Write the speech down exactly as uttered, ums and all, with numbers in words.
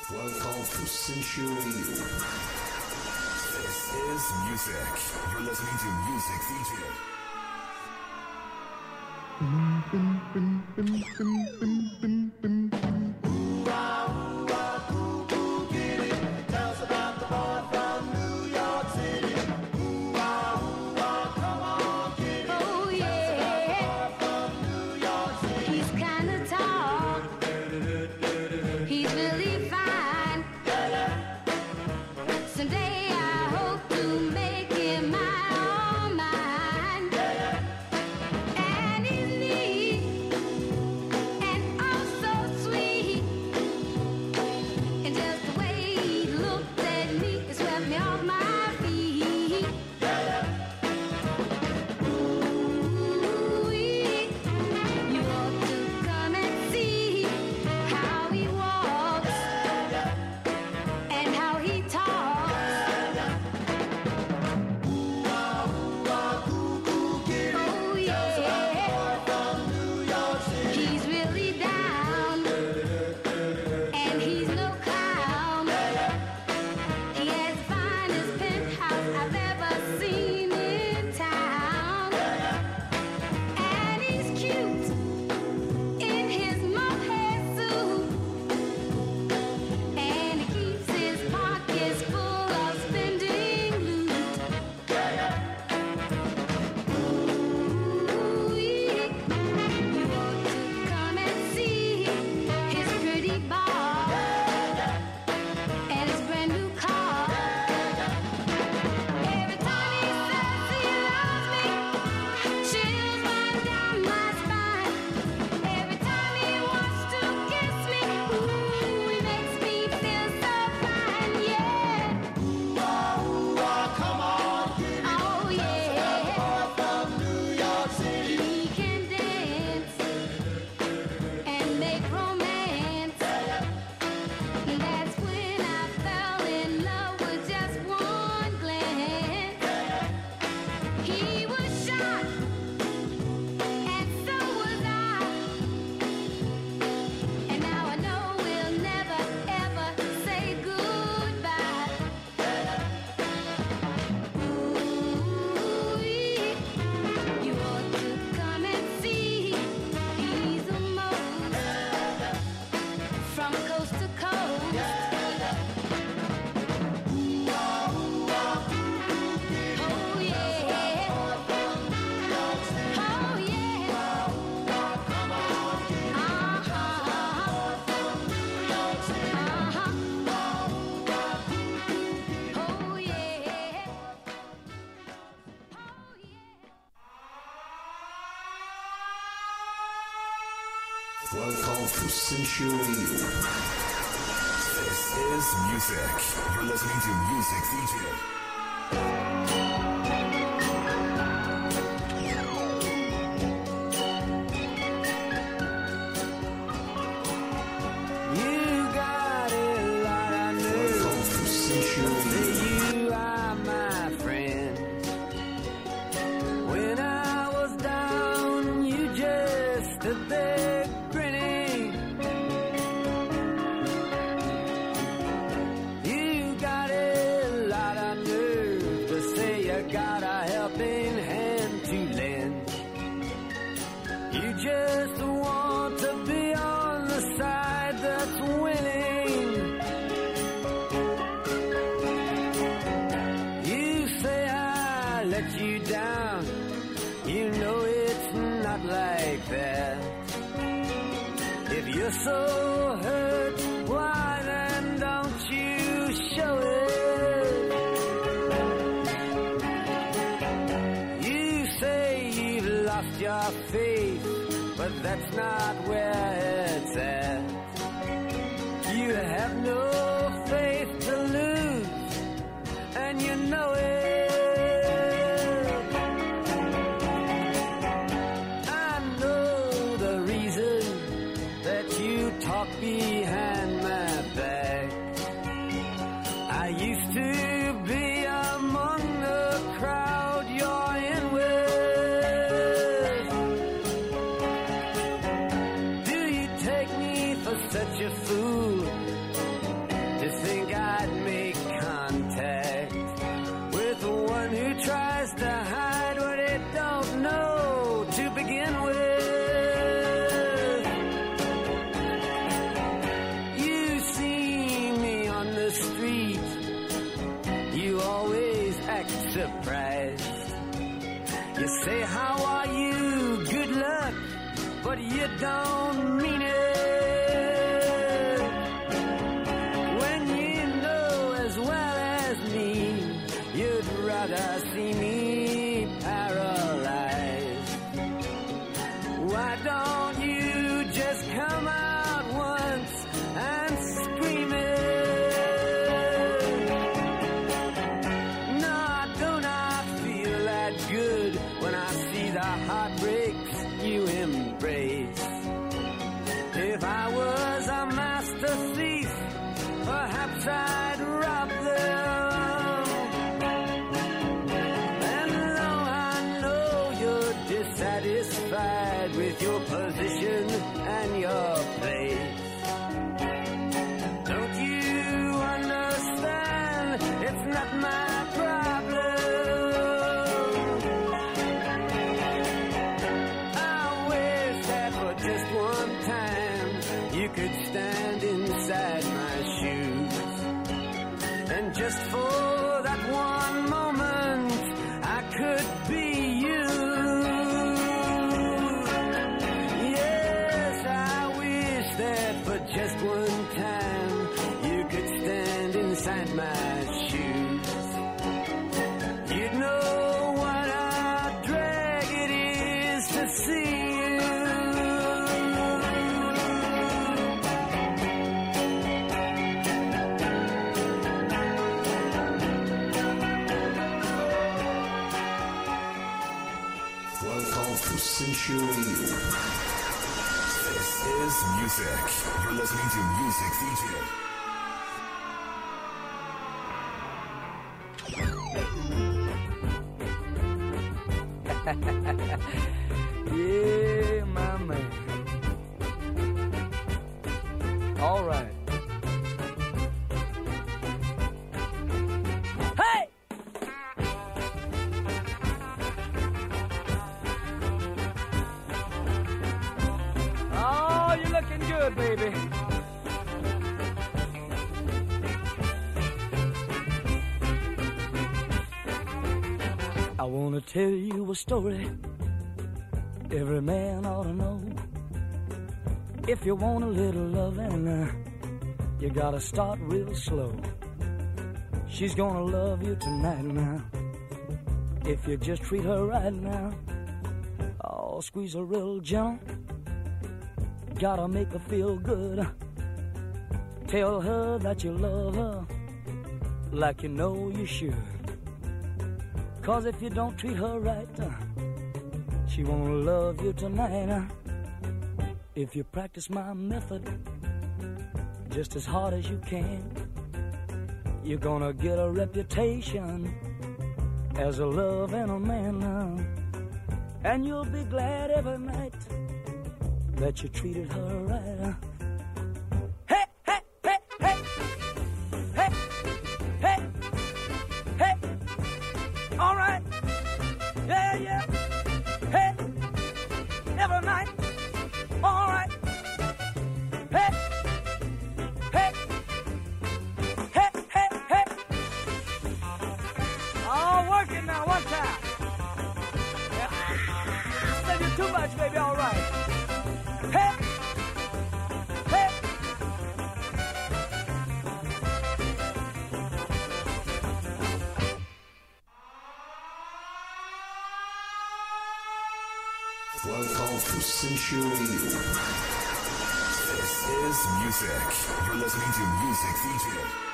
Welcome to Century. This is music. You're listening to Music D J. Welcome to Century. This is music. You're listening to Music D J. You're so hurt, why then don't you show it? You say you've lost your faith, but that's not where it's at. You have no faith to lose, and you know it. Talk behind my back. I used to be among the crowd you're in with. Do you take me for such a fool? but you don't mean it. When you know as well as me, you'd rather see me paralyzed. Why don't you just come out once and scream it? No, I do not feel that good when I see the heartbreaks you embrace. If I was a master thief, perhaps I'd rob them. And though I know you're dissatisfied with your position and your place, don't you understand it's not my problem? Just one time you could stand inside my shoes, and just for that one moment I could be you. Yes, I wish that for just one time you could stand inside my shoes. You'd know what a drag it is to see you. Welcome to Century. This is music. You're listening to Music D J. Yeah, my man. All right. Hey! Oh, you're looking good, baby. I want to tell you a story every man ought to know. If you want a little loving, uh, you gotta start real slow. She's gonna love you tonight now, if you just treat her right now. Oh, squeeze her real gentle, gotta make her feel good. Tell her that you love her like you know you should. Cause if you don't treat her right, uh, she won't love you tonight. uh. If you practice my method just as hard as you can, you're gonna get a reputation as a love and a man. uh. And you'll be glad every night that you treated her right. uh. Hey, hey, hey, hey, hey, hey, hey. All right, yeah, yeah, hey, every night, all right, hey, hey, hey, hey, hey. Oh, work it now, one time. Yeah. Said you too much, baby, all right. Hey, hey. Welcome to Century. This is music. You're listening to Music D J.